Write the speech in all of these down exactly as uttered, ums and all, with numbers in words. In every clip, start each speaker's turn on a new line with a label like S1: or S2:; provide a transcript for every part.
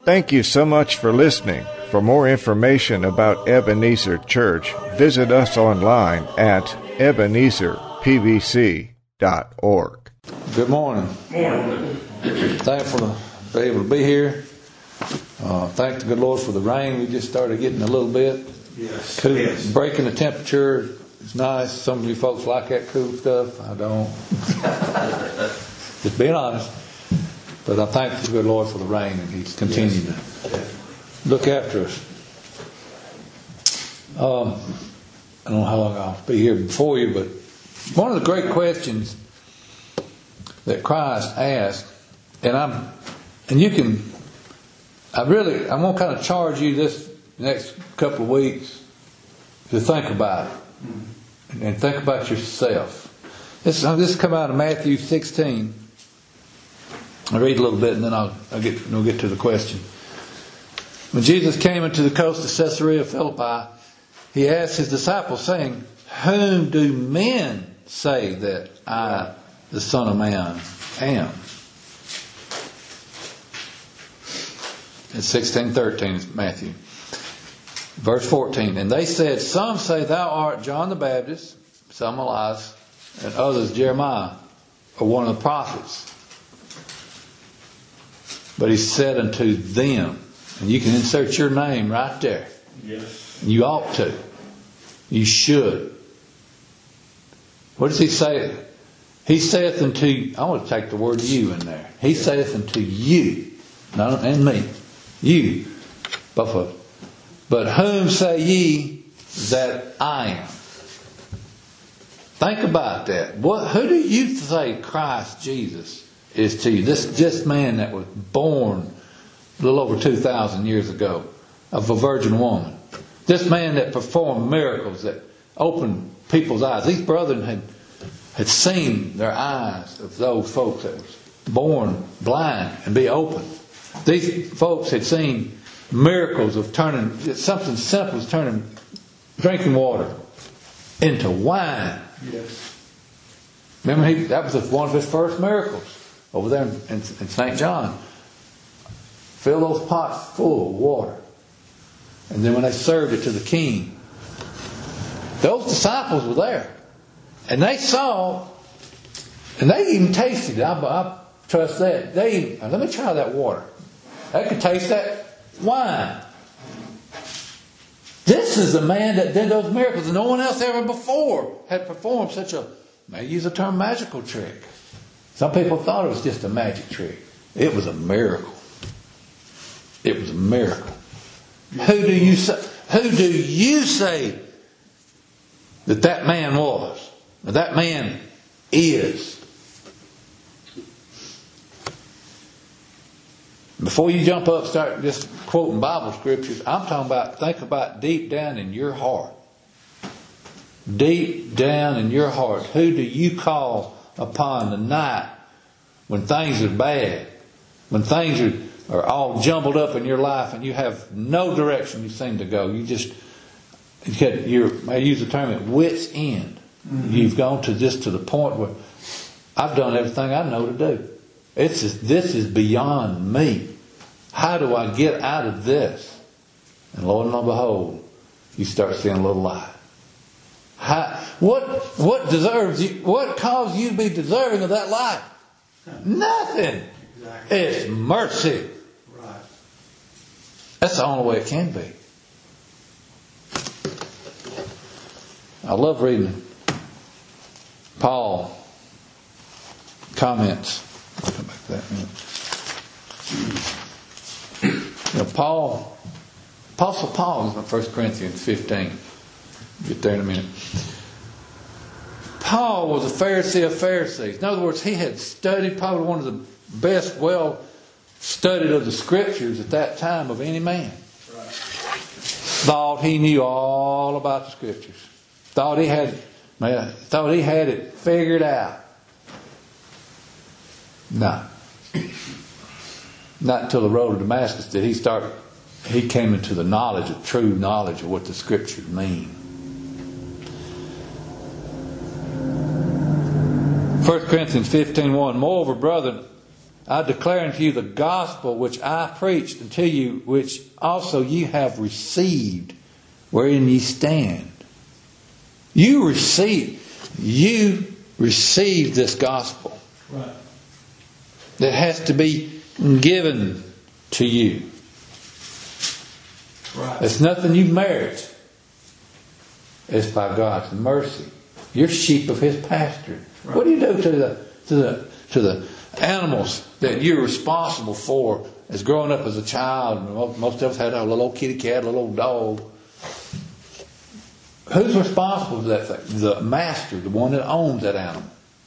S1: Thank you so much for listening. For more information about Ebenezer Church, visit us online at ebenezer p b c dot org.
S2: Good morning. Morning. Thankful to be able to be here. Uh, thank the good Lord for the rain. We just started getting a little bit.
S3: Yes.
S2: Cool.
S3: Yes.
S2: Breaking the temperature is nice. Some of you folks like that cool stuff. I don't. Just being honest. But I thank the good Lord for the rain, and He's continuing yes. to look after us. Um, I don't know how long I'll be here before you, but one of the great questions that Christ asked, and I'm, and you can, I really, I'm going to kind of charge you this next couple of weeks to think about it, mm-hmm. and think about yourself. This, this come out of Matthew sixteen. I'll read a little bit and then I'll, I'll get we'll get to the question. When Jesus came into the coast of Caesarea Philippi, He asked His disciples, saying, "Whom do men say that I, the Son of Man, am?" It's sixteen thirteen, Matthew. Verse fourteen. And they said, "Some say thou art John the Baptist, some Elias, and others Jeremiah, or one of the prophets." But He said unto them, and you can insert your name right there.
S3: Yes.
S2: You ought to. You should. What does He say? He saith unto, I want to take the word you in there. He saith unto you, not and me, you, both of them. But whom say ye that I am? Think about that. What? Who do you say Christ Jesus is to you? This this man that was born a little over two thousand years ago of a virgin woman. This man that performed miracles that opened people's eyes. These brethren had had seen their eyes of those folks that was born blind and be opened. These folks had seen miracles of turning something simple as turning drinking water into wine.
S3: Yes.
S2: Remember, he, that was one of his first miracles over there in, in, in Saint John. Fill those pots full of water. And then when they served it to the king, those disciples were there. And they saw, and they even tasted it. I, I trust that. They even, let me try that water. They could taste that wine. This is the man that did those miracles, and no one else ever before had performed such a, may use the term magical trick. Some people thought it was just a magic trick. It was a miracle. It was a miracle. Who do you say? Who do you say that that man was? That that man is? Before you jump up, start just quoting Bible scriptures. I'm talking about, think about deep down in your heart. Deep down in your heart, who do you call upon the night when things are bad, when things are, are all jumbled up in your life and you have no direction you seem to go? You just, you're, I use the term at wit's end. Mm-hmm. You've gone to just to the point where I've done everything I know to do. It's just, this is beyond me. How do I get out of this? And lo and behold, you start seeing a little light. How, what what deserves you? What caused you to be deserving of that light? Nothing. Exactly. It's mercy.
S3: Right.
S2: That's the only way it can be. I love reading Paul comments. I'll come back to that in a minute. You know, Paul, Apostle Paul is in First Corinthians fifteen. Get there in a minute. Paul was a Pharisee of Pharisees. In other words, he had studied, probably one of the best, well studied of the scriptures at that time of any man. Right. Thought he knew all about the scriptures. Thought he had, man, thought he had it figured out. No. Not until the road to Damascus did he start, he came into the knowledge, of true knowledge of what the scriptures mean. First Corinthians fifteen one. Moreover, brethren, I declare unto you the gospel which I preached unto you, which also ye have received, wherein ye stand. You receive, you receive this gospel.
S3: Right.
S2: That has to be given to you.
S3: Right.
S2: It's nothing you merit. It's by God's mercy. You're sheep of His pasture. Right. What do you do to the to the to the animals that you're responsible for as growing up as a child? Most of us had a little old kitty cat, a little old dog. Who's responsible for that thing? The master, the one that owns that animal.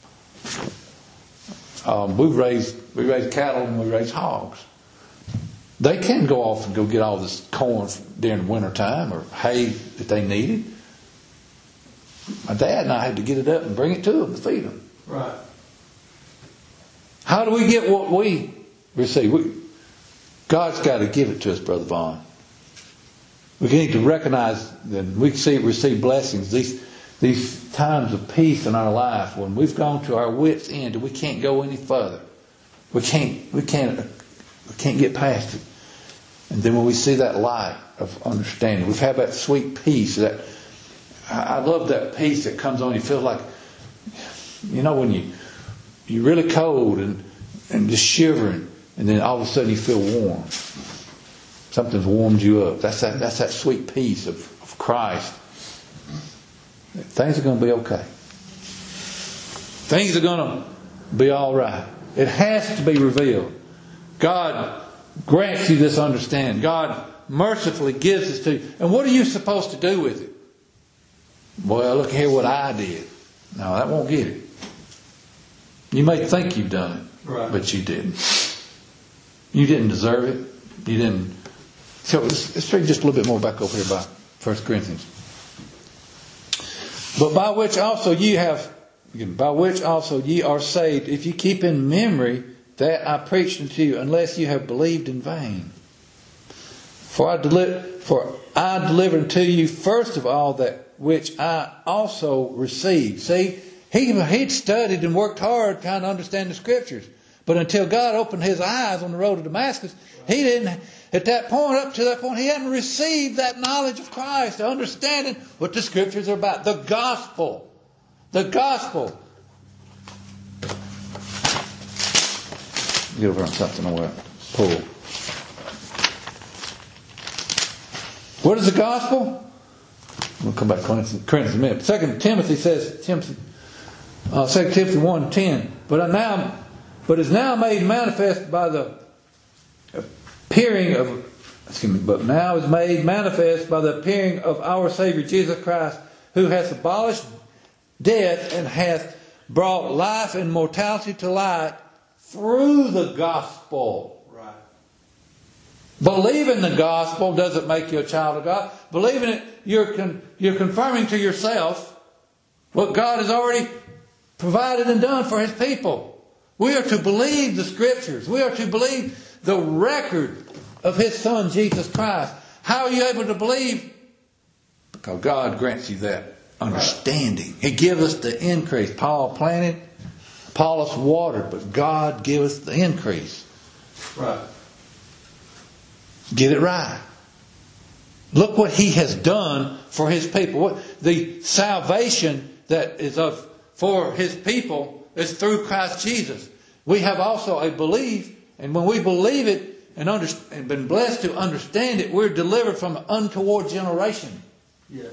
S2: Um, we raise we raise cattle and we raise hogs. They can go off and go get all this corn during the winter time or hay that they needed. My dad and I had to get it up and bring it to them to feed them.
S3: Right.
S2: How do we get what we receive? We, God's got to give it to us, Brother Vaughn. We need to recognize that we see receive blessings. These these times of peace in our life when we've gone to our wits' end and we can't go any further. We can't we can't we can't get past it. And then when we see that light of understanding, we've had that sweet peace. That I love that peace that comes on you. Feels like, you know, when you you're really cold and and just shivering, and then all of a sudden you feel warm. Something's warmed you up. That's that, that's that sweet peace of, of Christ. Things are going to be okay. Things are going to be all right. It has to be revealed. God grants you this understanding. God mercifully gives this to you. And what are you supposed to do with it? Well, look here what I did. No, that won't get it. You may think you've done it,
S3: right,
S2: but you didn't. You didn't deserve it. You didn't. So let's, let's read just a little bit more back over here by First Corinthians. But by which also ye have, by which also ye are saved, if you keep in memory that I preached unto you, unless you have believed in vain. For I deli- for I delivered unto you first of all that which I also received. See, he he'd studied and worked hard trying to understand the Scriptures. But until God opened his eyes on the road to Damascus, he didn't, at that point, up to that point, he hadn't received that knowledge of Christ, understanding what the Scriptures are about. The gospel. The gospel. Get over on something I want to pull. What is the gospel? We'll come back to Corinthians in a minute. Second Timothy says, Timothy, uh, Second Timothy one ten, but I now... But is now made manifest by the appearing of, excuse me, but now is made manifest by the appearing of our Savior Jesus Christ, who hath abolished death and hath brought life and mortality to light through the gospel.
S3: Right.
S2: Believing the gospel doesn't make you a child of God. Believing it, you're con, you're confirming to yourself what God has already provided and done for His people. We are to believe the Scriptures. We are to believe the record of His Son, Jesus Christ. How are you able to believe? Because God grants you that understanding. He gives us the increase. Paul planted, Apollos watered, but God gives us the increase.
S3: Right.
S2: Get it right. Look what He has done for His people. What the salvation that is of for His people is through Christ Jesus. We have also a belief, and when we believe it and, under, and been blessed to understand it, we're delivered from an untoward generation.
S3: Yes.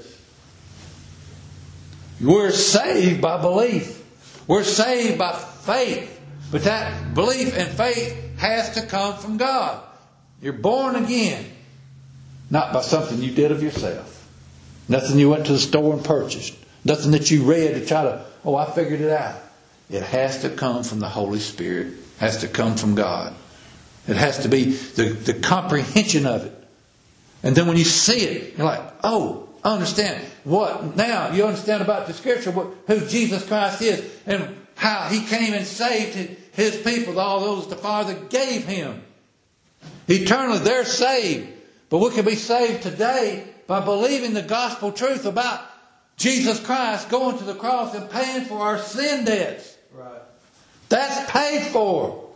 S2: We're saved by belief. We're saved by faith. But that belief and faith has to come from God. You're born again. Not by something you did of yourself. Nothing you went to the store and purchased. Nothing that you read to try to, oh, I figured it out. It has to come from the Holy Spirit. It has to come from God. It has to be the, the comprehension of it. And then when you see it, you're like, oh, I understand. What? Now you understand about the Scripture, what, who Jesus Christ is, and how He came and saved His people, all those the Father gave Him. Eternally, they're saved. But we can be saved today by believing the gospel truth about Jesus Christ going to the cross and paying for our sin debts.
S3: Right.
S2: That's paid for.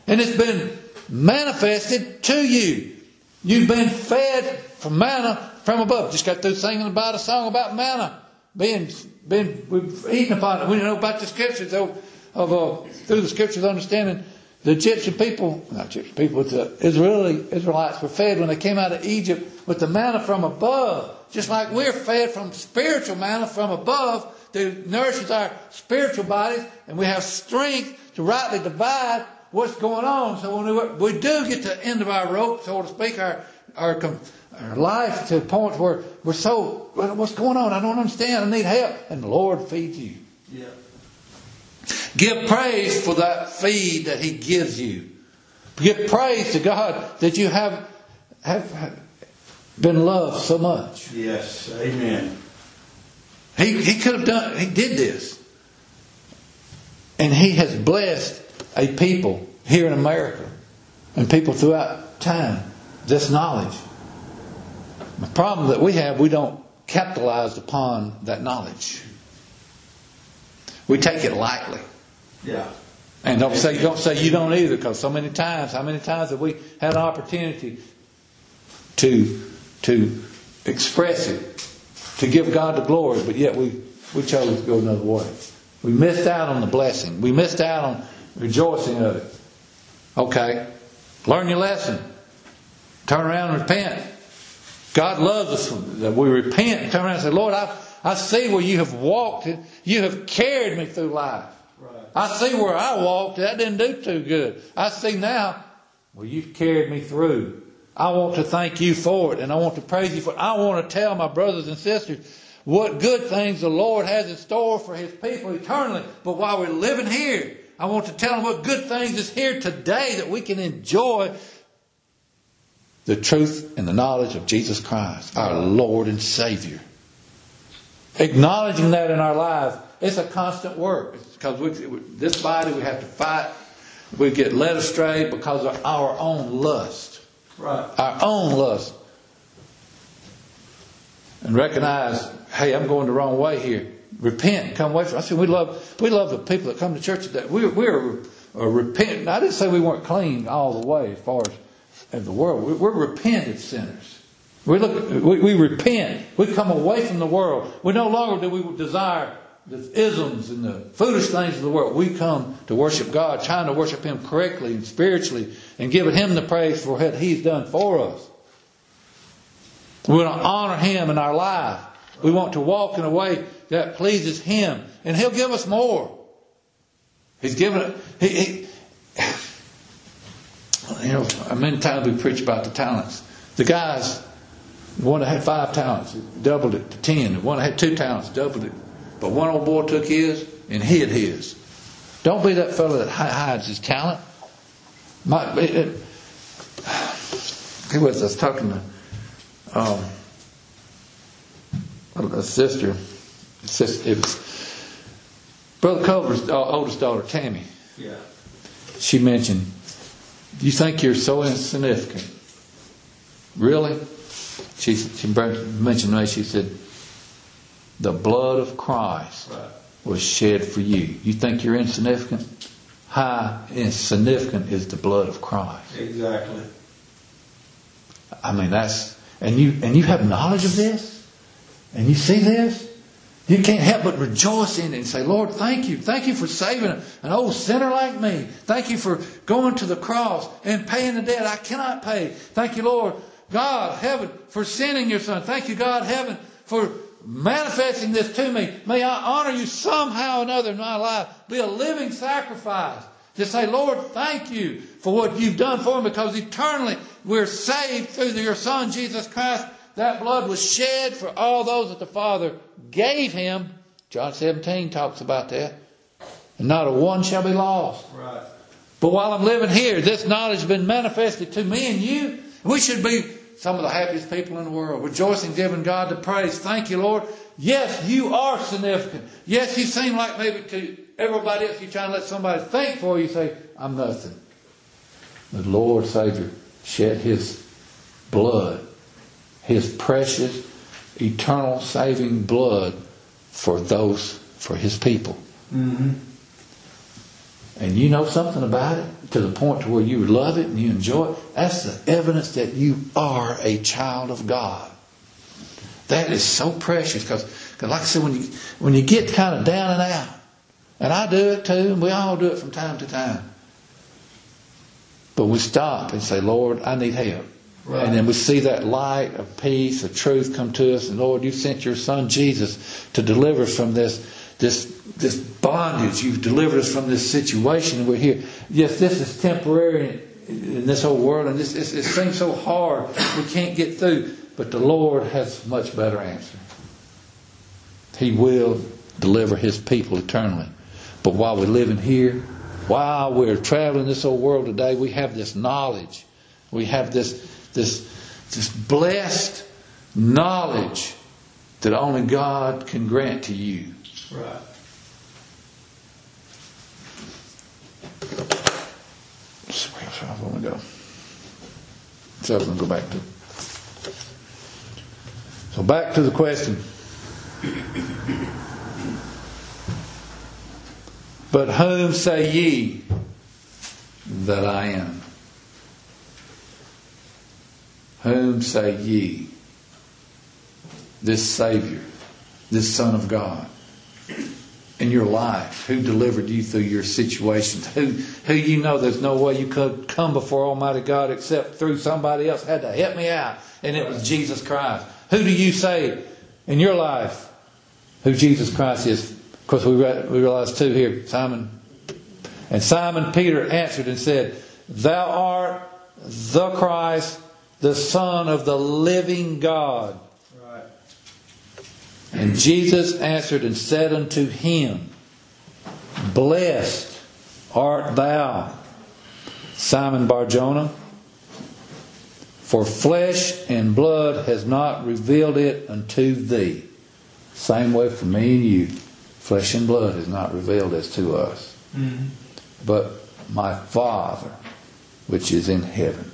S2: And it's been manifested to you. You've been fed from manna from above. Just got through singing about a song about manna. Being, being, we've eaten upon it. We know about the scriptures of, of uh, through the scriptures understanding the Egyptian people, not Egyptian people, but the Israeli Israelites were fed when they came out of Egypt with the manna from above. Just like we're fed from spiritual manna from above that nourishes our spiritual bodies, and we have strength to rightly divide what's going on. So when we, we do get to the end of our rope, so to speak, our our, our life to the point where we're so, what's going on? I don't understand. I need help. And the Lord feeds you.
S3: Yeah.
S2: Give praise for that feed that He gives you. Give praise to God that you have, have been loved so much.
S3: Yes. Amen.
S2: He, he could have done, He did this. And He has blessed a people here in America and people throughout time. This knowledge. The problem that we have, we don't capitalize upon that knowledge. We take it lightly.
S3: Yeah.
S2: And don't say don't say you don't either, because so many times, how many times have we had an opportunity to to express it, to give God the glory, but yet we, we chose to go another way. We missed out on the blessing. We missed out on rejoicing of it. Okay. Learn your lesson. Turn around and repent. God loves us that we repent and turn around and say, Lord, I, I see where you have walked. You have carried me through life.
S3: Right.
S2: I see where I walked. That didn't do too good. I see now, well, you've carried me through. I want to thank you for it, and I want to praise you for it. I want to tell my brothers and sisters what good things the Lord has in store for His people eternally. But while we're living here, I want to tell them what good things is here today that we can enjoy the truth and the knowledge of Jesus Christ, our Lord and Savior. Acknowledging that in our lives, it's a constant work. It's because we, this body, we have to fight. We get led astray because of our own lust.
S3: Right.
S2: Our own lust. And recognize, hey, I'm going the wrong way here. Repent. Come away from it. I said, we love, we love the people that come to church today. We're, we're uh, repentant. I didn't say we weren't clean all the way as far as of the world. We're, we're repentant sinners. We look. We, we repent. We come away from the world. We no longer do we desire the isms and the foolish things of the world. We come to worship God, trying to worship Him correctly and spiritually, and giving Him the praise for what He's done for us. We want to honor Him in our life. We want to walk in a way that pleases Him, and He'll give us more. He's given it. He, he, You know, many times we preach about the talents. The guys, the one that had five talents, doubled it to ten. The one that had two talents, doubled it. But one old boy took his and hid his. Don't be that fellow that hides his talent. My, it, it, who was I was talking to? Um, a sister. sister. It was Brother Culver's oldest daughter, Tammy.
S3: Yeah.
S2: She mentioned, you think you're so insignificant? Really? She, she mentioned to me, she said, the blood of Christ
S3: right.
S2: was shed for you. You think you're insignificant? How insignificant is the blood of Christ?
S3: Exactly.
S2: I mean, that's, and you, and you have knowledge of this? And you see this? You can't help but rejoice in it and say, Lord, thank you. Thank you for saving an old sinner like me. Thank you for going to the cross and paying the debt I cannot pay. Thank you, Lord, God, heaven, for sending your Son. Thank you, God, heaven, for manifesting this to me. May I honor you somehow or another in my life. Be a living sacrifice. Just say, Lord, thank you for what you've done for me, because eternally we're saved through your Son, Jesus Christ. That blood was shed for all those that the Father gave Him. John seventeen talks about that. And not a one shall be lost.
S3: Right.
S2: But while I'm living here, this knowledge has been manifested to me and you. We should be some of the happiest people in the world, rejoicing, giving God the praise. Thank you, Lord. Yes, you are significant. Yes, you seem like maybe to everybody else, you're trying to let somebody think for you. You say, I'm nothing. The Lord Savior shed His blood, His precious, eternal, saving blood for those, for His people.
S3: Mm-hmm.
S2: and you know something about it to the point to where you love it and you enjoy it, that's the evidence that you are a child of God. That is so precious because, like I said, when you when you get kind of down and out, and I do it too, and we all do it from time to time, but we stop and say, Lord, I need help. Right. And then we see that light of peace, of truth come to us, and Lord, you sent your Son Jesus to deliver us from this this this bondage. You've delivered us from this situation, and we're here. Yes, this is temporary in this whole world, and this it seems so hard we can't get through. But the Lord has a much better answer. He will deliver His people eternally. But while we're living here, while we're traveling this old world today, we have this knowledge. We have this this this blessed knowledge that only God can grant to you.
S3: Right.
S2: Where I want to go. So I'm going to go back to. So back to the question. But whom say ye that I am? Whom say ye? This Savior, this Son of God, in your life, who delivered you through your situations, who who you know there's no way you could come before Almighty God except through somebody else had to help me out, and it was Jesus Christ. Who do you say in your life who Jesus Christ is? Of course, we we realize too here, Simon. And Simon Peter answered and said, Thou art the Christ, the Son of the living God.
S3: Right.
S2: And Jesus answered and said unto him, Blessed art thou, Simon Bar-Jonah, for flesh and blood has not revealed it unto thee. Same way for me and you. Flesh and blood has not revealed this to us. Mm-hmm. But my Father, which is in heaven.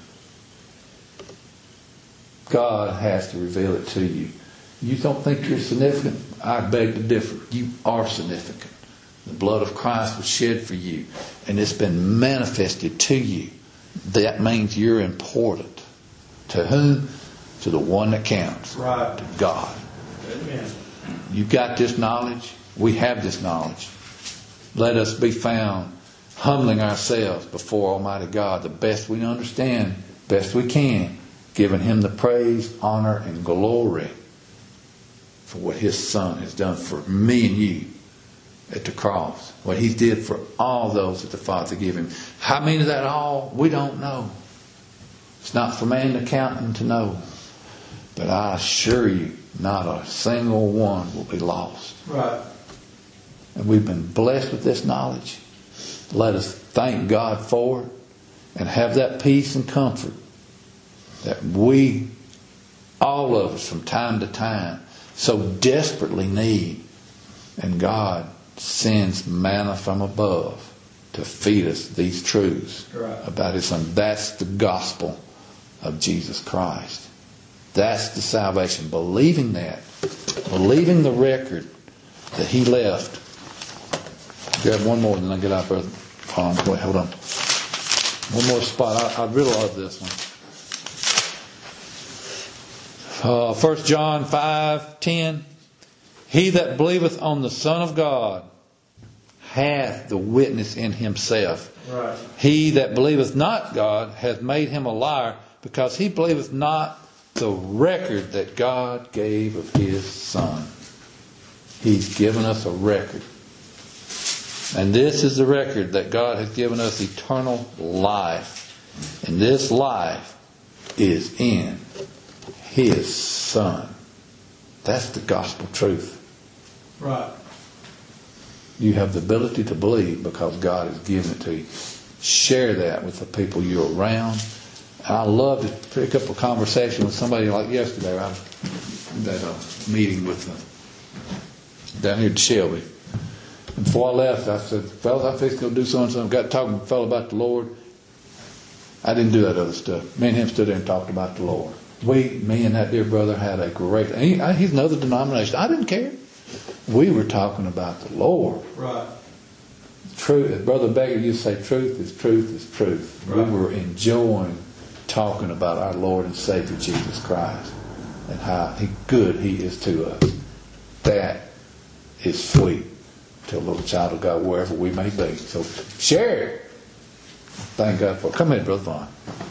S2: God has to reveal it to you. You don't think you're significant? I beg to differ. You are significant. The blood of Christ was shed for you, and it's been manifested to you. That means you're important. To whom? To the one that counts.
S3: Right.
S2: To God.
S3: Amen.
S2: You've got this knowledge. We have this knowledge. Let us be found humbling ourselves before Almighty God the best we understand, best we can, giving Him the praise, honor, and glory for what His Son has done for me and you at the cross. What He did for all those that the Father gave Him. How many of that all? We don't know. It's not for man to count and to know. But I assure you, not a single one will be lost.
S3: Right.
S2: And we've been blessed with this knowledge. Let us thank God for it and have that peace and comfort that we, all of us from time to time, so desperately need. And God sends manna from above to feed us these truths
S3: right.
S2: about His Son. That's the gospel of Jesus Christ. That's the salvation. Believing that. Believing the record that He left. Grab one more, then I'll get out, brother. Um, wait, hold on. One more spot. I, I really love this one. Uh, First John five ten. He that believeth on the Son of God hath the witness in himself.
S3: Right.
S2: He that believeth not God hath made him a liar, because he believeth not the record that God gave of His Son. He's given us a record. And this is the record that God has given us, eternal life. And this life is in His Son. That's the gospel truth.
S3: Right.
S2: You have the ability to believe because God has given it to you. Share that with the people you're around. And I love to pick up a conversation with somebody like yesterday. I was at a meeting with them down here at Shelby. And before I left, I said, fellas, I fixed to go do so and so. Got talking to a fellow about the Lord. I didn't do that other stuff. Me and him stood there and talked about the Lord. We, me and that dear brother had a great, he, he's another denomination. I didn't care. We were talking about the Lord.
S3: Right.
S2: truth, Brother Baker used to say, truth is truth is truth.
S3: Right.
S2: We were enjoying talking about our Lord and Savior Jesus Christ and how he, good He is to us. That is sweet to a little child of God, wherever we may be. So share it. Thank God for it. Come ahead, Brother Vaughn.